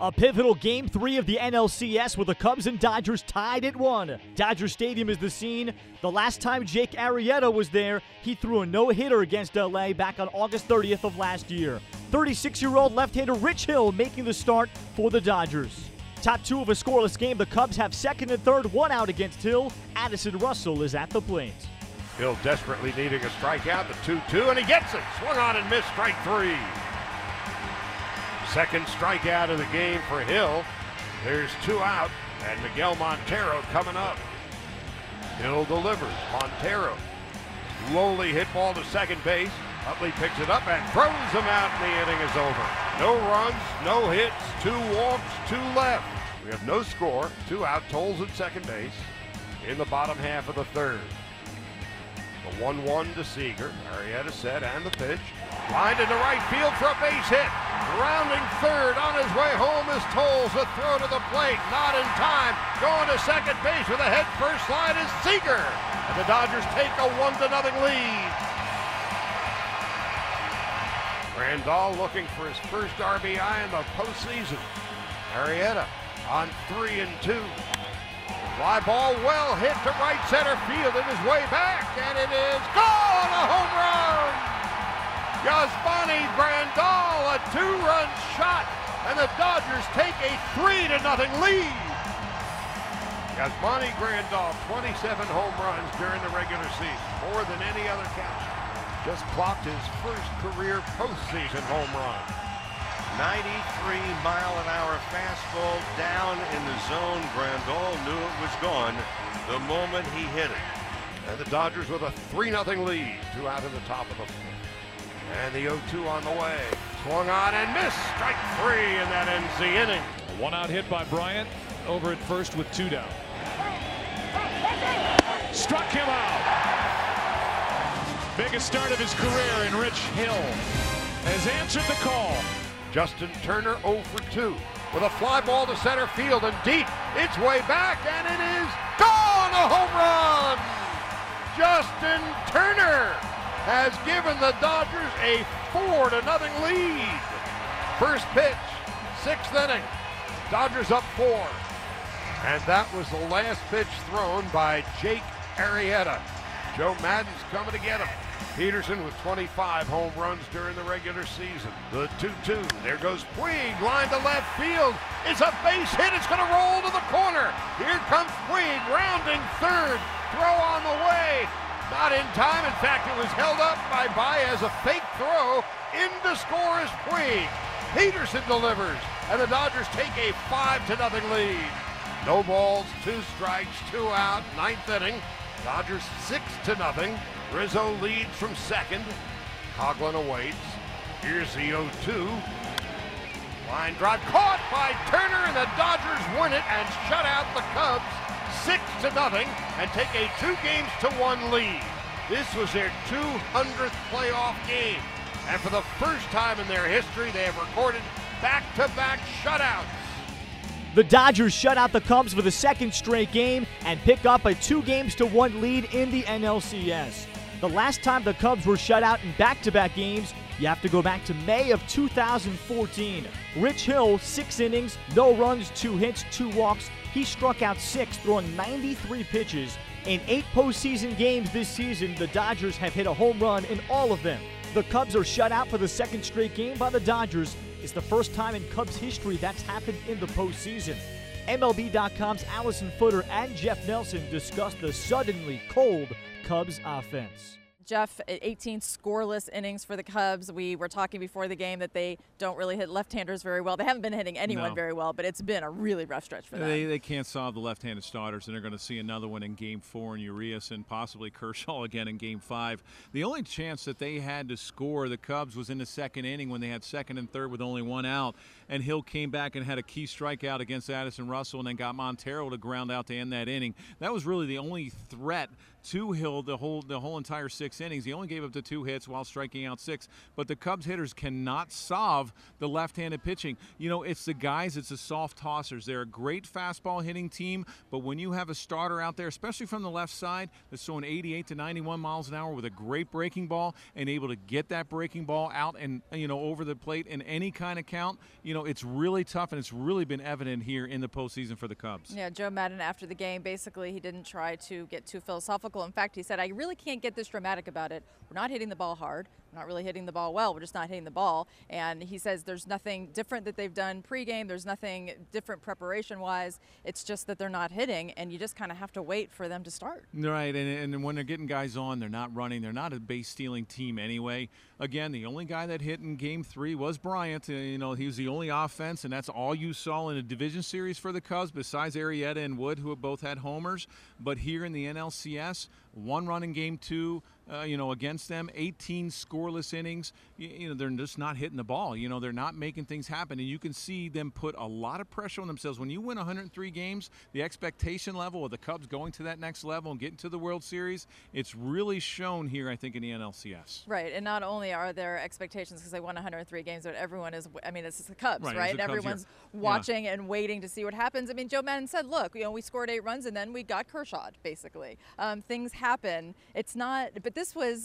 A pivotal Game 3 of the NLCS with the Cubs and Dodgers tied at 1. Dodger Stadium is the scene. The last time Jake Arrieta was there, he threw a no-hitter against LA back on August 30th of last year. 36-year-old left-hander Rich Hill making the start for the Dodgers. Top 2 of a scoreless game, the Cubs have second and third, one out against Hill. Addison Russell is at the plate. Hill desperately needing a strikeout, the 2-2, and he gets it. Swung on and missed, strike 3. Second strikeout of the game for Hill. There's 2 out, and Miguel Montero coming up. Hill delivers. Montero. Lowly hit ball to second base. Utley picks it up and throws him out, and the inning is over. No runs, no hits, 2 walks, 2 left. We have no score. 2 out, Tolles at second base in the bottom half of the third. The 1-1 to Seager. Arrieta set and the pitch. Lined into right field for a base hit. Rounding third on his way home is Tolles. The throw to the plate, not in time. Going to second base with a head first slide is Seager. And the Dodgers take a 1-0 lead. Grandal looking for his first RBI in the postseason. Arrieta on 3-2. Fly ball well hit to right center field in his way back, and it is gone! A home run! Yasmani Grandal, a 2-run shot, and the Dodgers take a 3-0 lead. Yasmani Grandal, 27 home runs during the regular season, more than any other catcher. Just clocked his first career postseason home run. 93-mile-an-hour fastball down in the zone. Grandal knew it was gone the moment he hit it. And the Dodgers with a 3-0 lead. 2 out in the top of the 4th. And the 0-2 on the way. Swung on and missed. Strike 3, and that ends the inning. A 1-out hit by Bryant over at first with 2 down. Struck him out. Biggest start of his career, and Rich Hill has answered the call. Justin Turner 0 for 2 with a fly ball to center field and deep. It's way back, and it is gone! A home run! Justin Turner has given the Dodgers a 4-0 lead. First pitch, 6th inning. Dodgers up 4. And that was the last pitch thrown by Jake Arrieta. Joe Maddon's coming to get him. Peterson with 25 home runs during the regular season. The 2-2. There goes Puig. Line to left field. It's a base hit. It's going to roll to the corner. Here comes Puig. Rounding third. Throw on the way. Not in time. In fact, it was held up by Baez. A fake throw. In to score is Puig. Peterson delivers. And the Dodgers take a 5-0 lead. No balls, 2 strikes, 2 out. 9th inning. Dodgers 6-0. Rizzo leads from second. Coghlan awaits. Here's the 0-2. Line drive caught by Turner, and the Dodgers win it and shut out the Cubs 6-0 and take a 2-1 lead. This was their 200th playoff game. And for the first time in their history, they have recorded back-to-back shutouts. The Dodgers shut out the Cubs for the 2nd straight game and pick up a 2-1 lead in the NLCS. The last time the Cubs were shut out in back-to-back games, you have to go back to May of 2014. Rich Hill, 6 innings, no runs, 2 hits, 2 walks. He struck out 6, throwing 93 pitches. In 8 postseason games this season, the Dodgers have hit a home run in all of them. The Cubs are shut out for the 2nd straight game by the Dodgers. It's the first time in Cubs history that's happened in the postseason. MLB.com's Allison Footer and Jeff Nelson discussed the suddenly cold Cubs offense. Jeff, 18 scoreless innings for the Cubs. We were talking before the game that they don't really hit left-handers very well. They haven't been hitting anyone very well, but it's been a really rough stretch for them. They can't solve the left-handed starters, and they're going to see another one in Game 4 in Urias and possibly Kershaw again in Game 5. The only chance that they had to score, the Cubs, was in the 2nd inning when they had 2nd and 3rd with only 1 out, and Hill came back and had a key strikeout against Addison Russell and then got Montero to ground out to end that inning. That was really the only threat to Hill the whole entire 6 innings. He only gave up the 2 hits while striking out 6. But the Cubs hitters cannot solve the left-handed pitching. You know, it's the guys, it's the soft tossers. They're a great fastball hitting team, but when you have a starter out there, especially from the left side, that's throwing 88 to 91 miles an hour with a great breaking ball and able to get that breaking ball out and, you know, over the plate in any kind of count, you know, it's really tough, and it's really been evident here in the postseason for the Cubs. Yeah, Joe Maddon after the game, basically he didn't try to get too philosophical. In fact, he said, I really can't get this dramatic about it. We're not hitting the ball hard. We're not really hitting the ball well. We're just not hitting the ball. And he says there's nothing different that they've done pregame. There's nothing different preparation-wise. It's just that they're not hitting, and you just kind of have to wait for them to start. Right, and when they're getting guys on, they're not running. They're not a base-stealing team anyway. Again, the only guy that hit in Game 3 was Bryant. He was the only offense, and that's all you saw in a division series for the Cubs besides Arrieta and Wood, who have both had homers. But here in the NLCS, 1 run in Game 2, against them, 18 scoreless innings. They're just not hitting the ball. They're not making things happen, and you can see them put a lot of pressure on themselves. When you win 103 games, the expectation level of the Cubs going to that next level and getting to the World Series, it's really shown here, I think, in the NLCS. Right, and not only are there expectations because they won 103 games, but everyone is, it's the Cubs, right? Everyone's watching and waiting to see what happens. Joe Maddon said, look, we scored 8 runs and then we got Kershaw, basically. Things happen. It's not, but this was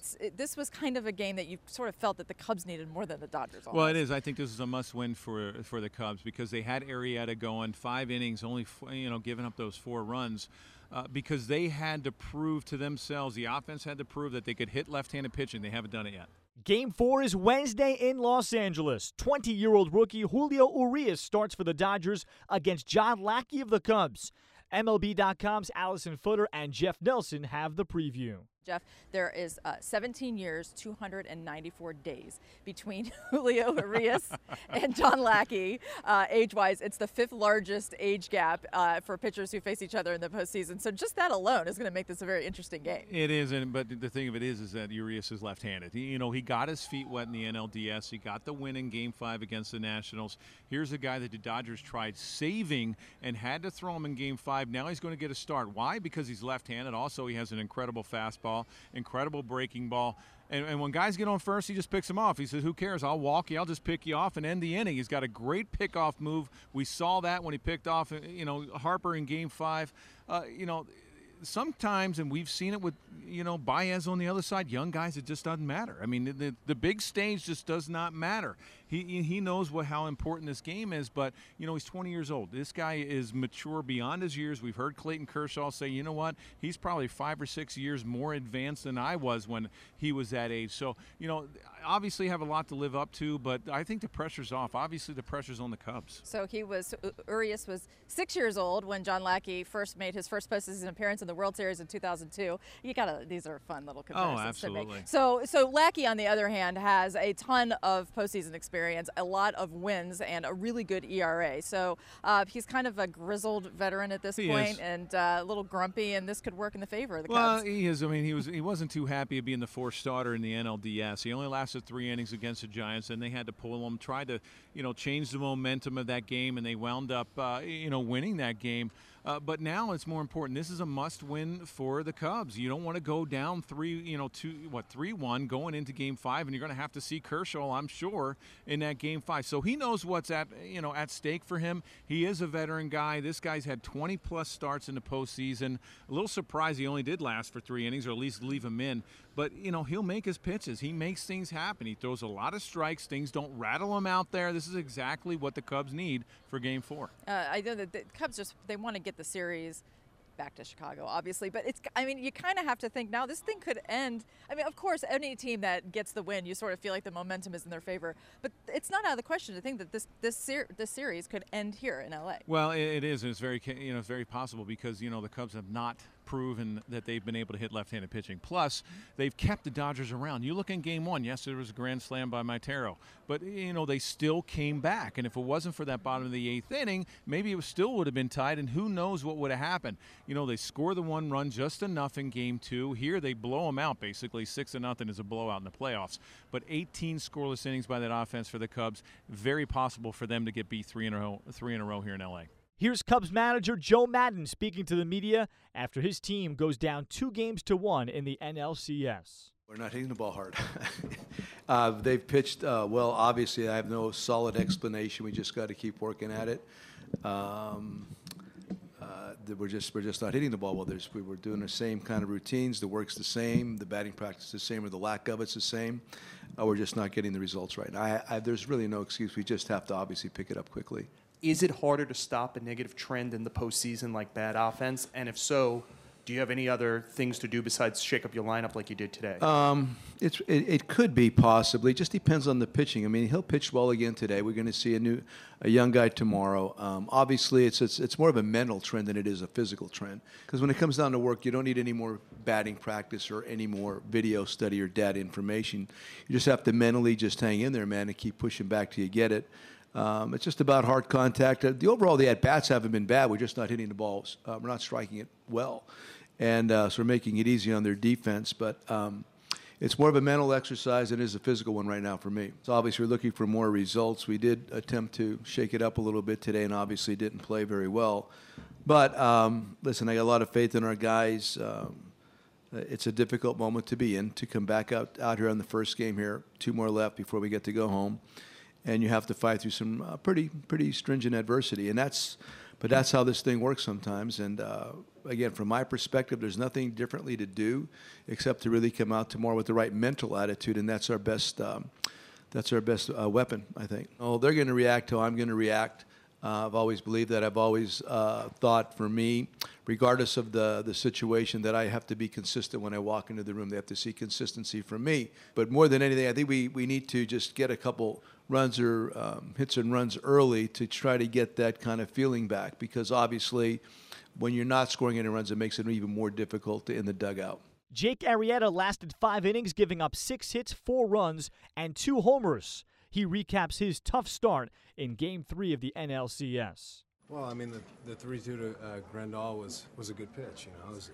kind of a game that you sort of felt that the Cubs needed more than the Dodgers. Almost. Well, it is. I think this is a must-win for the Cubs because they had Arrieta going 5 innings, only giving up those 4 runs. Because they had to prove to themselves, the offense had to prove that they could hit left-handed pitching. They haven't done it yet. Game 4 is Wednesday in Los Angeles. 20-year-old rookie Julio Urias starts for the Dodgers against John Lackey of the Cubs. MLB.com's Allison Footer and Jeff Nelson have the preview. Jeff, there is 17 years, 294 days between Julio Urias and John Lackey. Age-wise, it's the 5th largest age gap for pitchers who face each other in the postseason. So just that alone is going to make this a very interesting game. It is, but the thing of it is that Urias is left-handed. He got his feet wet in the NLDS. He got the win in Game 5 against the Nationals. Here's a guy that the Dodgers tried saving and had to throw him in Game 5. Now he's going to get a start. Why? Because he's left-handed. Also, he has an incredible fastball. Incredible breaking ball. And when guys get on first, he just picks them off. He says, who cares? I'll walk you. I'll just pick you off and end the inning. He's got a great pickoff move. We saw that when he picked off, Harper in Game 5. Sometimes, and we've seen it with, Baez on the other side, young guys, it just doesn't matter. The big stage just does not matter. He knows how important this game is, but, he's 20 years old. This guy is mature beyond his years. We've heard Clayton Kershaw say, you know what, he's probably 5 or 6 years more advanced than I was when he was that age. So, obviously have a lot to live up to, but I think the pressure's off. Obviously, the pressure's on the Cubs. So Urias was 6 years old when John Lackey first made his first postseason appearance in the World Series in 2002. These are fun little comparisons to make. So Lackey, on the other hand, has a ton of postseason experience, a lot of wins, and a really good ERA. So he's kind of a grizzled veteran at this point and a little grumpy, and this could work in the favor of the Cubs. Well, he is. He wasn't too happy of being the 4th starter in the NLDS. He only lasted 3 innings against the Giants, and they had to pull him, tried to, change the momentum of that game, and they wound up, winning that game. But now it's more important. This is a must-win for the Cubs. You don't want to go down 3-1 going into Game 5, and you're going to have to see Kershaw, I'm sure, in that Game 5. So he knows what's at stake for him. He is a veteran guy. This guy's had 20-plus starts in the postseason. A little surprised he only did last for 3 innings, or at least leave him in. But, he'll make his pitches. He makes things happen. He throws a lot of strikes. Things don't rattle him out there. This is exactly what the Cubs need for Game 4. I know that the Cubs they want to get the series back to Chicago, obviously, but you kind of have to think now this thing could end. Of course, any team that gets the win, you sort of feel like the momentum is in their favor, but it's not out of the question to think that this series could end here in LA. Well, it is. It's very very possible because the Cubs have not proven that they've been able to hit left-handed pitching. Plus, they've kept the Dodgers around. You look in Game 1, yes, there was a grand slam by Montero, but, they still came back. And if it wasn't for that bottom of the 8th inning, maybe it still would have been tied, and who knows what would have happened. They score the 1 run, just enough in Game 2. Here, they blow them out, basically. 6-0 is a blowout in the playoffs. But 18 scoreless innings by that offense for the Cubs. Very possible for them to get beat 3 in a row here in L.A. Here's Cubs manager Joe Maddon speaking to the media after his team goes down 2-1 in the NLCS. We're not hitting the ball hard. They've pitched well. Obviously, I have no solid explanation. We just got to keep working at it. we're just not hitting the ball well. We were doing the same kind of routines. The work's the same. The batting practice is the same, or the lack of it's the same. We're just not getting the results right. There's really no excuse. We just have to obviously pick it up quickly. Is it harder to stop a negative trend in the postseason like bad offense? And if so, do you have any other things to do besides shake up your lineup like you did today? It could be possibly. It just depends on the pitching. I mean, he'll pitch well again today. We're going to see a young guy tomorrow. Obviously, it's more of a mental trend than it is a physical trend. Because when it comes down to work, you don't need any more batting practice or any more video study or data information. You just have to mentally just hang in there, man, and keep pushing back till you get it. It's just about hard contact. The at-bats haven't been bad. We're just not hitting the balls. We're not striking it well. And so we're making it easy on their defense. But it's more of a mental exercise than it is a physical one right now for me. So obviously we're looking for more results. We did attempt to shake it up a little bit today and obviously didn't play very well. But listen, I got a lot of faith in our guys. It's a difficult moment to be in, to come back out here on the first game here. 2 more left before we get to go home. And you have to fight through some pretty stringent adversity. But that's how this thing works sometimes. And again, from my perspective, there's nothing differently to do except to really come out tomorrow with the right mental attitude, and that's our best weapon, I think. Oh, they're going to react how I'm going to react. I've always believed that. I've always thought, for me, regardless of the situation, that I have to be consistent when I walk into the room. They have to see consistency from me. But more than anything, I think we need to just get a couple runs or hits and runs early to try to get that kind of feeling back, because obviously when you're not scoring any runs, it makes it even more difficult in the dugout. Jake Arrieta lasted 5 innings, giving up 6 hits, 4 runs, and 2 homers. He recaps his tough start in Game 3 of the NLCS. Well, I mean, the 3-2 to Grandal was a good pitch. You know,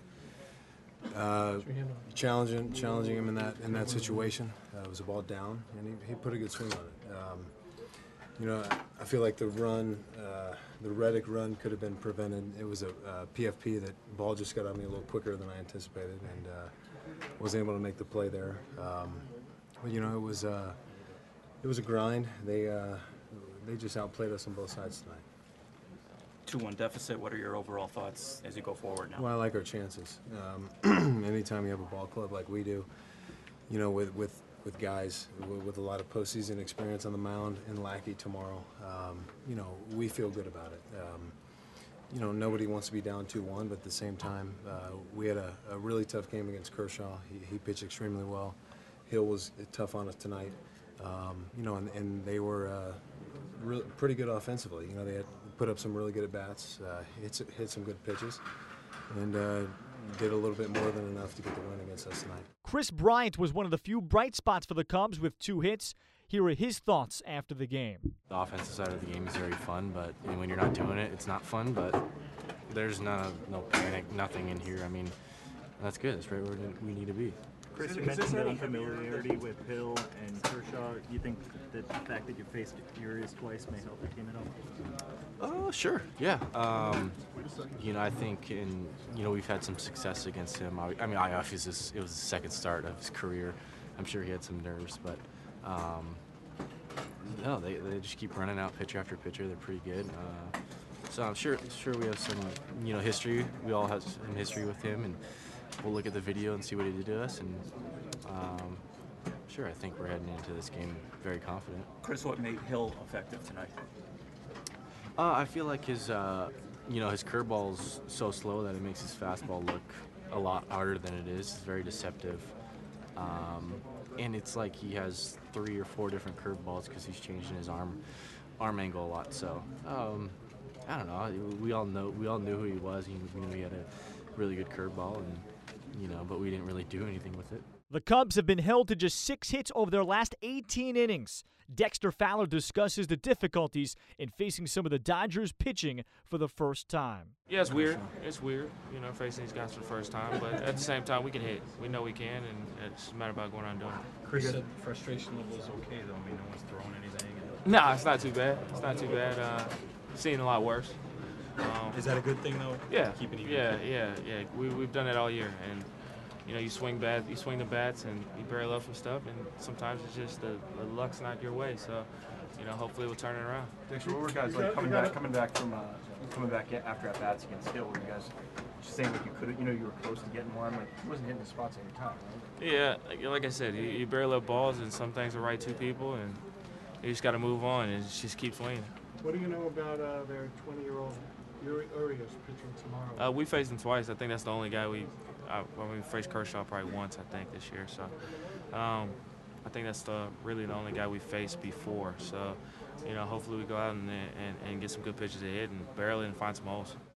it was challenging him in that situation. It was a ball down, and he put a good swing on it. You know, I feel like the Reddick run could have been prevented. It was a PFP. That ball just got on me a little quicker than I anticipated, and wasn't able to make the play there. But you know, it was a grind. They just outplayed us on both sides tonight. 2-1 deficit. What are your overall thoughts as you go forward now? Well, I like our chances. Anytime you have a ball club like we do, you know, with guys with a lot of postseason experience on the mound and Lackey tomorrow, you know, we feel good about it. You know, nobody wants to be down 2-1, but at the same time, we had a really tough game against Kershaw. He pitched extremely well. Hill was tough on us tonight. You know, and they were pretty good offensively. You know, they had put up some really good at-bats, hit some good pitches, and did a little bit more than enough to get the win against us tonight. Chris Bryant was one of the few bright spots for the Cubs with 2 hits. Here are his thoughts after the game. The offensive side of the game is very fun, but when you're not doing it, it's not fun. But there's no panic, nothing in here. I mean, that's good. That's right where we need to be. Chris, you mentioned the familiarity with Hill and Kershaw. Do you think that the fact that you faced Urias twice may help your team at all? Sure, yeah. You know, I think we've had some success against him. I mean, obviously it was the second start of his career. I'm sure he had some nerves, but no, they just keep running out pitcher after pitcher. They're pretty good. So I'm sure we have some history. We all have some history with him, and we'll look at the video and see what he did to us. And sure, I think we're heading into this game very confident. Chris, what made Hill effective tonight? I feel like his curveball's so slow that it makes his fastball look a lot harder than it is. It's very deceptive. And it's like he has 3 or 4 different curveballs because he's changing his arm angle a lot. So I don't know. We all knew who he was. We knew he had a really good curveball, and but we didn't really do anything with it. The Cubs have been held to just 6 hits over their last 18 innings. Dexter Fowler discusses the difficulties in facing some of the Dodgers pitching for the first time. Yeah, it's weird. It's weird, facing these guys for the first time. But at the same time, we can hit. We know we can, and it's a matter about going out and doing it. Chris said frustration level is okay, though. I mean, no one's throwing anything. No, it's not too bad. It's not too bad. Seen a lot worse. Is that a good thing, though? Yeah. Keep it even. Yeah. We've done it all year, and you swing the bats, and you barrel up some stuff, and sometimes it's just the luck's not your way. So, hopefully we'll turn it around. Dexter, what were guys like coming back after at bats against Hill? Were you guys just saying like you could, you were close to getting one, like he wasn't hitting the spots every time, right? Yeah, like I said, he barely up balls, and some things are right to people, and you just got to move on and just keep swinging. What do you know about their 20-year-old Urias pitching tomorrow? We faced him twice. I think that's the only guy we faced Kershaw probably once, I think, this year. So I think that's really the only guy we faced before. So, hopefully we go out and get some good pitches ahead and barrel it and find some holes.